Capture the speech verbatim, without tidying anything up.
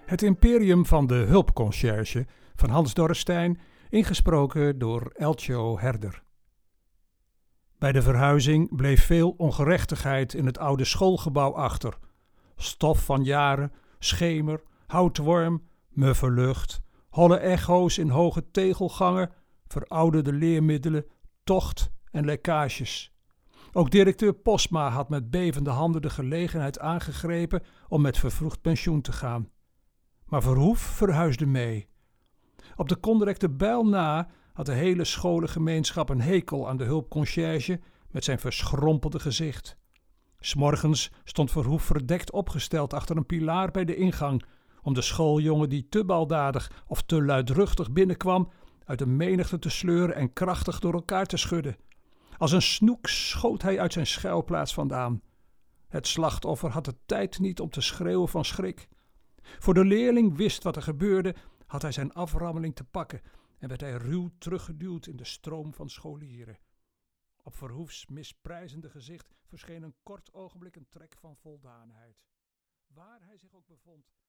Het imperium van de hulpconciërge van Hans Dorrestein, ingesproken door Eltjo Herder. Bij de verhuizing bleef veel ongerechtigheid in het oude schoolgebouw achter. Stof van jaren, schemer, houtworm, muffe lucht, holle echo's in hoge tegelgangen, verouderde leermiddelen, tocht en lekkages. Ook directeur Postma had met bevende handen de gelegenheid aangegrepen om met vervroegd pensioen te gaan. Maar Verhoef verhuisde mee. Op de Konderekte Bijl na had de hele scholengemeenschap een hekel aan de hulpconciërge met zijn verschrompelde gezicht. 'S Morgens stond Verhoef verdekt opgesteld achter een pilaar bij de ingang, om de schooljongen die te baldadig of te luidruchtig binnenkwam uit de menigte te sleuren en krachtig door elkaar te schudden. Als een snoek schoot hij uit zijn schuilplaats vandaan. Het slachtoffer had de tijd niet om te schreeuwen van schrik. Voor de leerling wist wat er gebeurde, had hij zijn aframmeling te pakken en werd hij ruw teruggeduwd in de stroom van scholieren. Op Verhoefs misprijzende gezicht verscheen een kort ogenblik een trek van voldaanheid. Waar hij zich ook bevond,